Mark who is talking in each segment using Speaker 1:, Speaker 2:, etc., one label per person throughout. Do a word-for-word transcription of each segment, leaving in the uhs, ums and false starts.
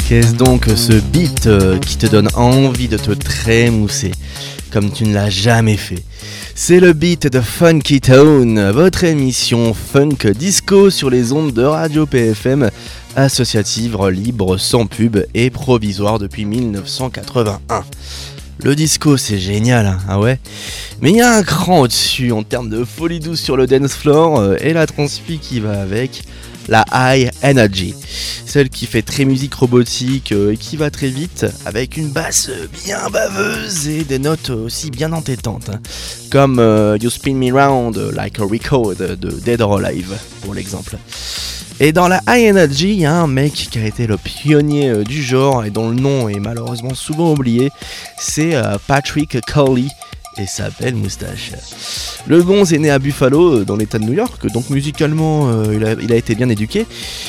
Speaker 1: Qu'est-ce donc que ce beat euh, qui te donne envie de te trémousser comme tu ne l'as jamais fait? C'est le beat de Funky Town, votre émission funk disco sur les ondes de Radio P F M, associative, libre, sans pub et provisoire depuis dix-neuf cent quatre-vingt-un. Le disco c'est génial, hein, ah ouais. Mais il y a un cran au-dessus en termes de folie douce sur le dance floor euh, et la transpi qui va avec, la high energy. Celle qui fait très musique robotique euh, et qui va très vite avec une basse bien baveuse et des notes aussi bien entêtantes. Hein, comme euh, You Spin Me Round Like a Record de Dead or Alive pour l'exemple. Et dans la high energy, il y a un mec qui a été le pionnier euh, du genre et dont le nom est malheureusement souvent oublié, c'est euh, Patrick Curley et sa belle moustache. Le gonze est né à Buffalo, dans l'état de New York, donc musicalement euh, il, a, il a été bien éduqué.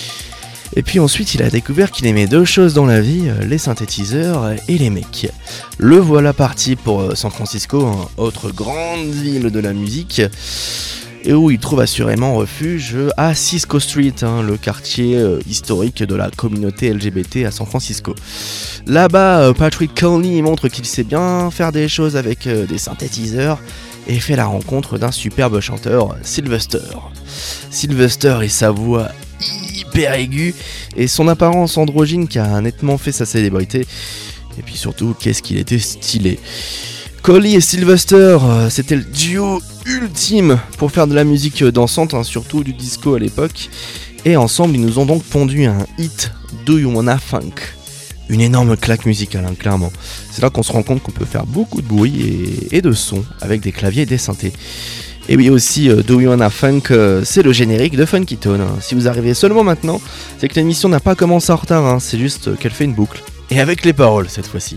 Speaker 1: Et puis ensuite il a découvert qu'il aimait deux choses dans la vie, les synthétiseurs et les mecs. Le voilà parti pour San Francisco, hein, autre grande ville de la musique, et où il trouve assurément refuge à Cisco Street, hein, le quartier euh, historique de la communauté L G B T à San Francisco. Là-bas, euh, Patrick Curley montre qu'il sait bien faire des choses avec euh, des synthétiseurs et fait la rencontre d'un superbe chanteur, Sylvester. Sylvester et sa voix hyper aiguë et son apparence androgyne qui a nettement fait sa célébrité. Et puis surtout, qu'est-ce qu'il était stylé. Curley et Sylvester, c'était le duo ultime pour faire de la musique dansante, hein, surtout du disco à l'époque. Et ensemble, ils nous ont donc pondu un hit, Do You Wanna Funk. Une énorme claque musicale, hein, clairement. C'est là qu'on se rend compte qu'on peut faire beaucoup de bruit et, et de son avec des claviers et des synthés. Et oui, aussi, euh, Do You Wanna Funk, euh, c'est le générique de Funky Town. Hein. Si vous arrivez seulement maintenant, c'est que l'émission n'a pas commencé en retard, hein, c'est juste euh, qu'elle fait une boucle. Et avec les paroles cette fois-ci.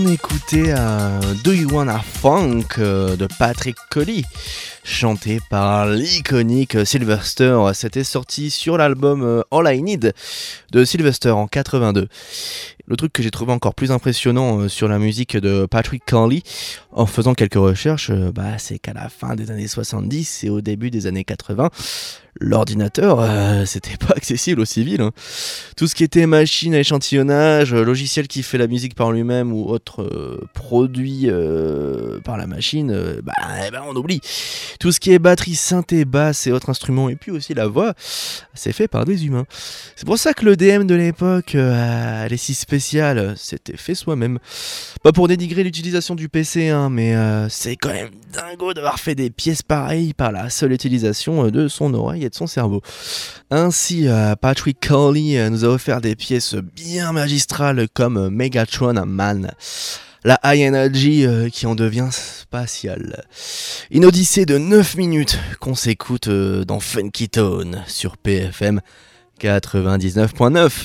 Speaker 1: on écoutait un Do You Wanna Funk euh, de Patrick Coley, chanté par l'iconique Sylvester. C'était sorti sur l'album euh, All I Need de Sylvester en quatre-vingt-deux. Le truc que j'ai trouvé encore plus impressionnant euh, sur la musique de Patrick Coley, en faisant quelques recherches, euh, bah, c'est qu'à la fin des années soixante-dix et au début des années quatre-vingts, l'ordinateur, euh, c'était pas accessible aux civils. Hein. Tout ce qui était machine à échantillonnage, euh, logiciel qui fait la musique par lui-même ou autre euh, produit euh, par la machine, euh, bah, eh ben on oublie. Tout ce qui est batterie, synthé, basse et autres instruments, et puis aussi la voix, c'est fait par des humains. C'est pour ça que le D M de l'époque, euh, elle est si spéciale, c'était fait soi-même. Pas pour dénigrer l'utilisation du P C, hein, mais euh, c'est quand même dingo d'avoir fait des pièces pareilles par la seule utilisation de son oreille et de son cerveau. Ainsi, euh, Patrick Coley euh, nous a offert des pièces bien magistrales comme Megatron Man, la High Energy euh, qui en devient spatiale. Une odyssée de neuf minutes qu'on s'écoute euh, dans Funky Tone sur P F M quatre-vingt-dix-neuf point neuf.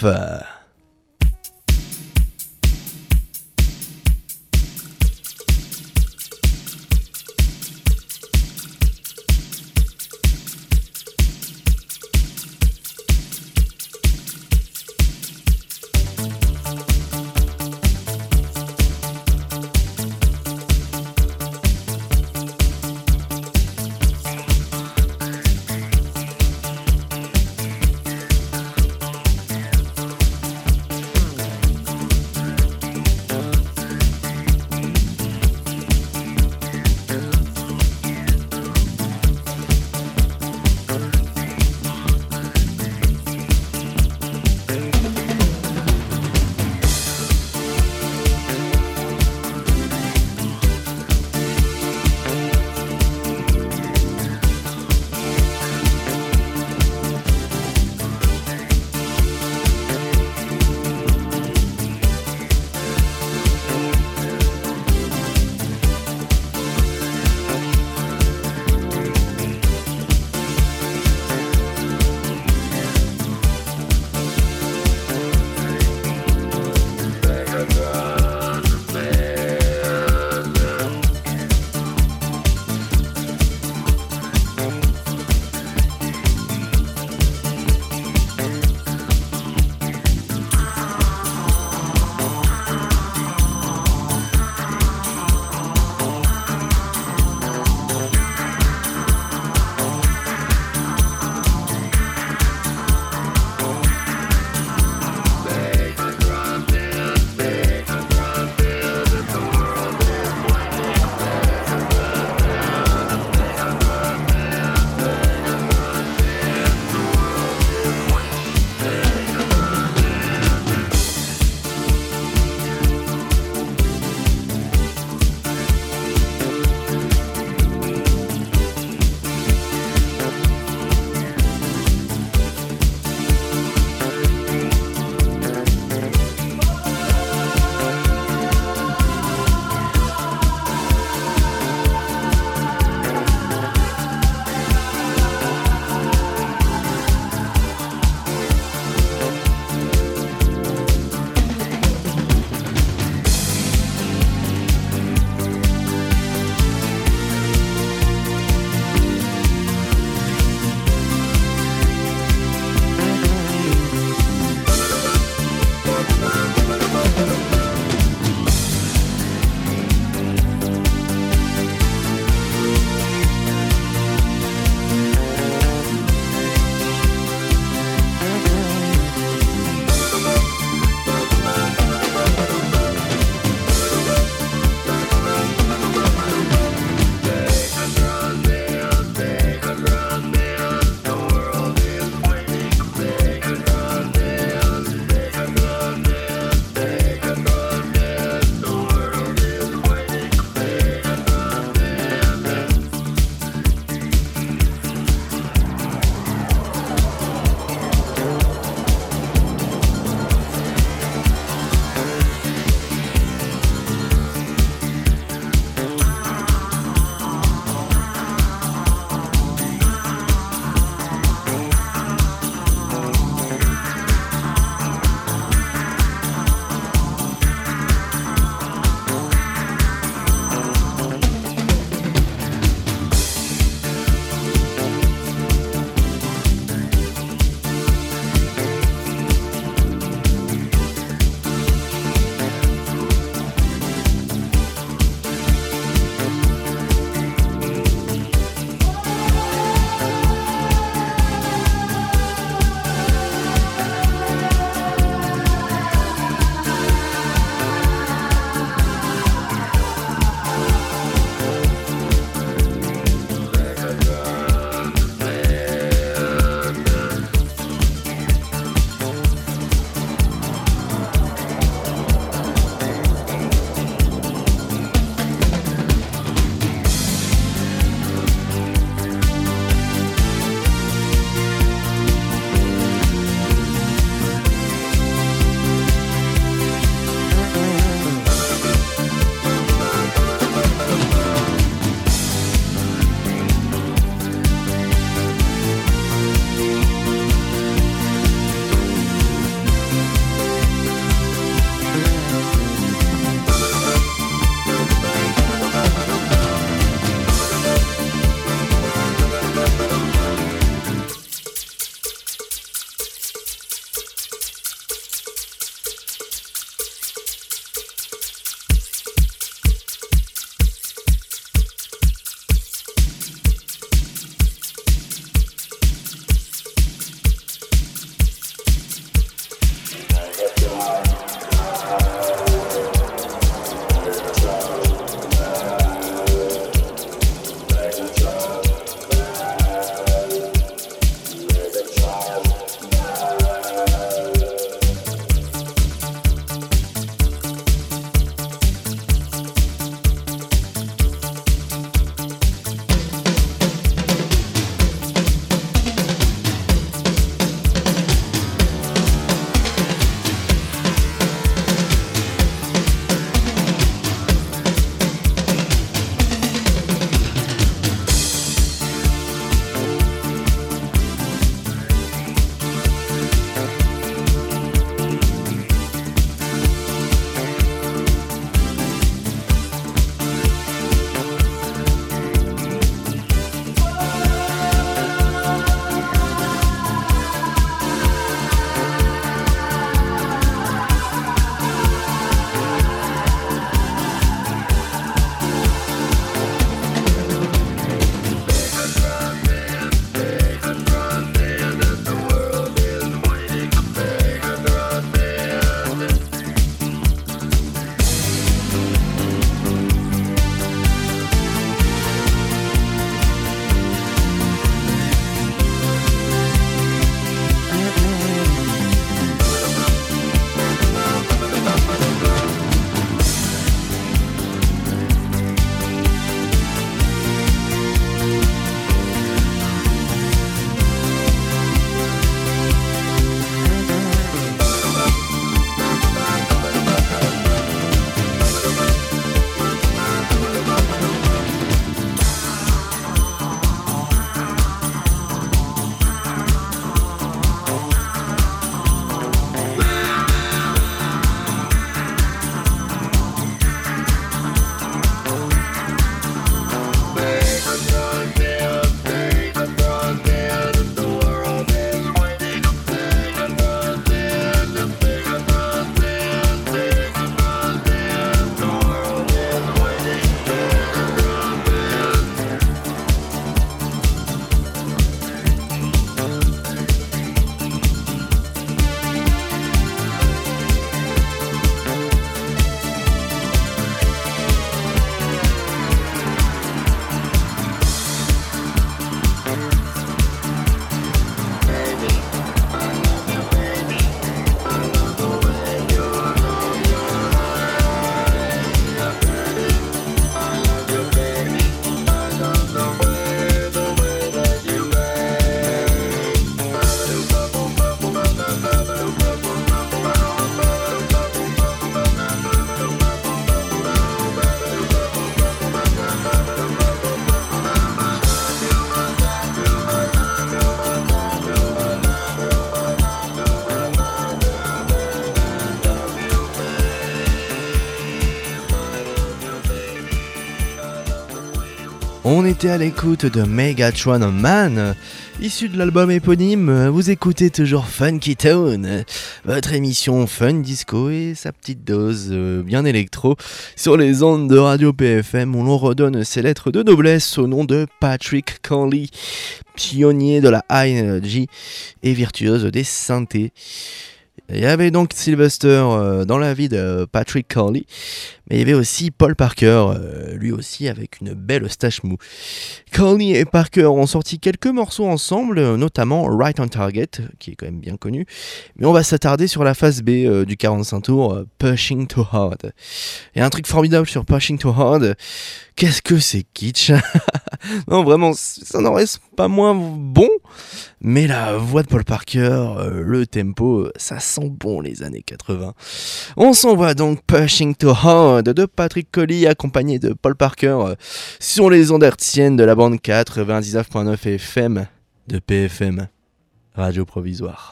Speaker 1: On était à l'écoute de Megatron Man, issu de l'album éponyme. Vous écoutez toujours Funky Town, votre émission fun disco et sa petite dose euh, bien électro sur les ondes de Radio P F M où l'on redonne ses lettres de noblesse au nom de Patrick Carney, pionnier de la high energy et virtuose des synthés. Il y avait donc Sylvester euh, dans la vie de Patrick Carney, mais il y avait aussi Paul Parker, euh, lui aussi avec une belle stache mou. Carney et Parker ont sorti quelques morceaux ensemble, notamment Right on Target, qui est quand même bien connu, mais on va s'attarder sur la phase B euh, du quarante-cinq tours, euh, Pushing Too Hard. Il y a un truc formidable sur Pushing Too Hard, qu'est-ce que c'est kitsch. Non vraiment, ça n'en reste pas moins bon, mais la voix de Paul Parker, euh, le tempo, ça sent bon les années quatre-vingts. On s'envoie donc Pushing Too Hard de Patrick Carney accompagné de Paul Parker euh, sur les ondes hertziennes de la bande quatre-vingt-dix-neuf point neuf F M de P F M, Radio Provisoire.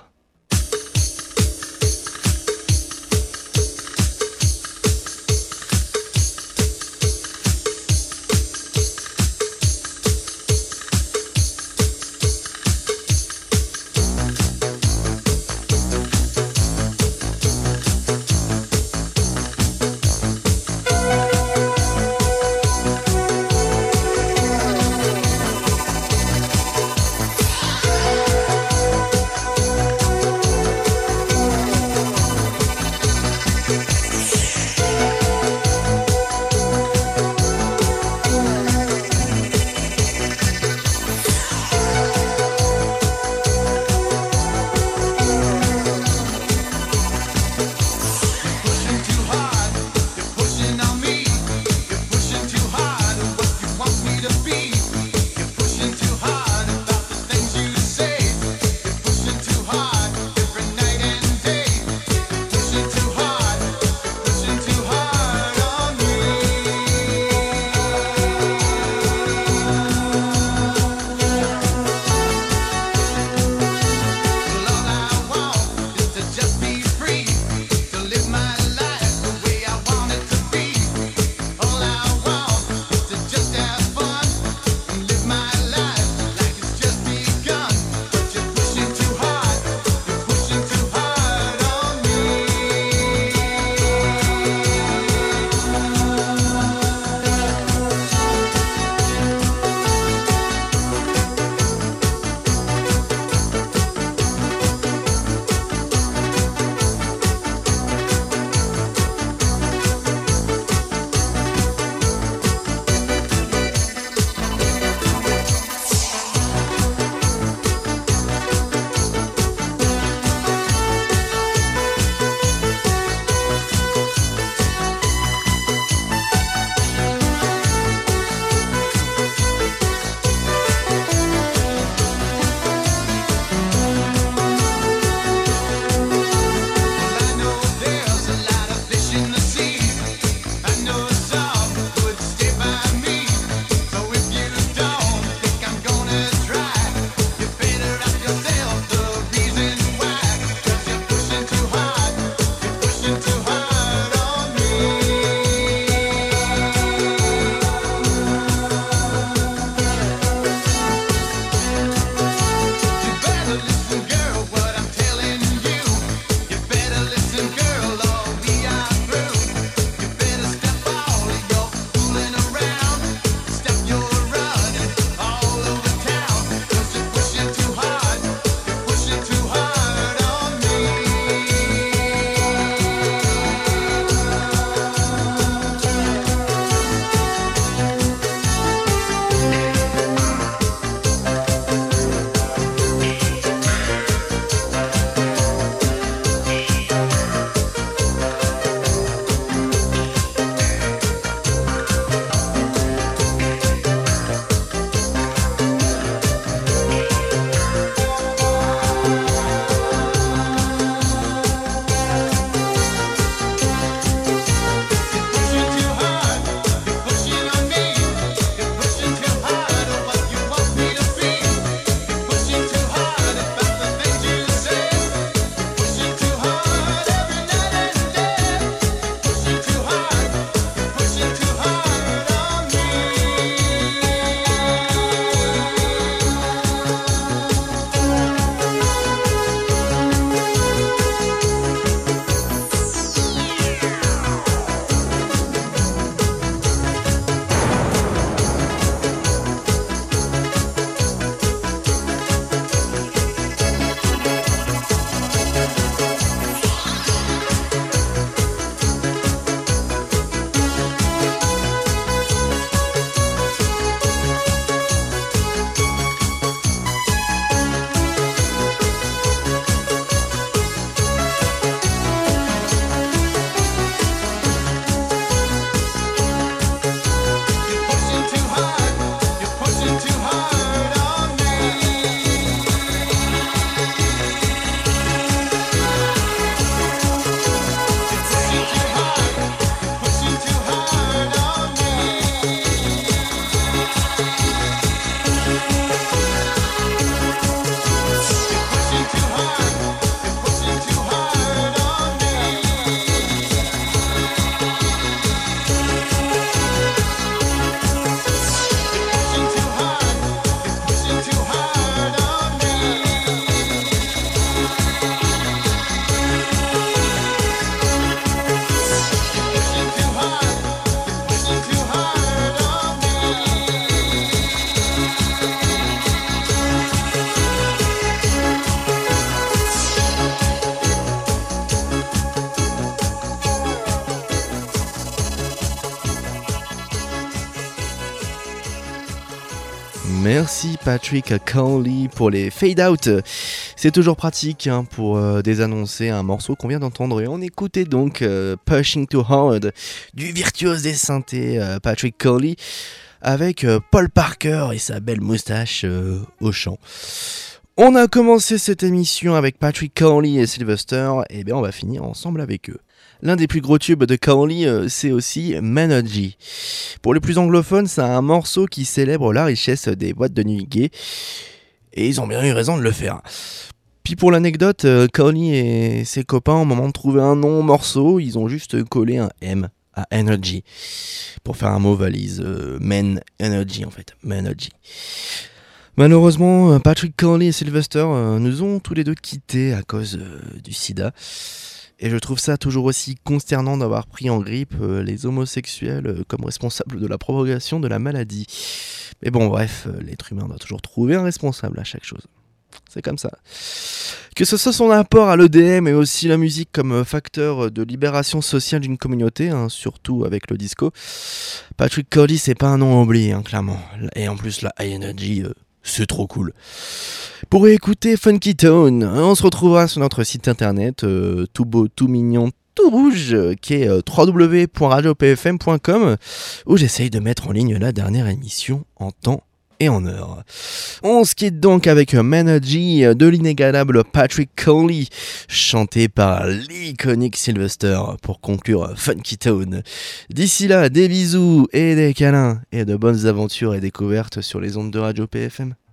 Speaker 1: Merci Patrick Cowley pour les fade-out. C'est toujours pratique hein, pour euh, désannoncer un morceau qu'on vient d'entendre. Et on écoutait donc euh, Pushing Too Hard du virtuose des synthés euh, Patrick Cowley avec euh, Paul Parker et sa belle moustache euh, au chant. On a commencé cette émission avec Patrick Cowley et Sylvester, et bien on va finir ensemble avec eux. L'un des plus gros tubes de Cowley, euh, c'est aussi Menergy. Pour les plus anglophones, c'est un morceau qui célèbre la richesse des boîtes de nuit gays, et ils ont bien eu raison de le faire. Puis pour l'anecdote, euh, Cowley et ses copains, au moment de trouver un nom au morceau, ils ont juste collé un M à Energy, pour faire un mot valise, euh, Men Energy en fait, Menergy. Malheureusement, Patrick Cowley et Sylvester euh, nous ont tous les deux quittés à cause euh, du sida. Et je trouve ça toujours aussi consternant d'avoir pris en grippe euh, les homosexuels euh, comme responsables de la propagation de la maladie. Mais bon, bref, euh, l'être humain doit toujours trouver un responsable à chaque chose. C'est comme ça. Que ce soit son apport à l'E D M et aussi la musique comme facteur de libération sociale d'une communauté, hein, surtout avec le disco, Patrick Cowley, c'est pas un nom oublié, hein, clairement. Et en plus, la High Energy... Euh, c'est trop cool. Pour écouter Funky Tone, on se retrouvera sur notre site internet euh, tout beau, tout mignon, tout rouge, qui est euh, w w w point radio p f m point com, où j'essaye de mettre en ligne la dernière émission en temps et en heure. On se quitte donc avec Menergy de l'inégalable Patrick Cowley, chanté par l'iconique Sylvester pour conclure Funky Tone. D'ici là, des bisous et des câlins et de bonnes aventures et découvertes sur les ondes de Radio P F M.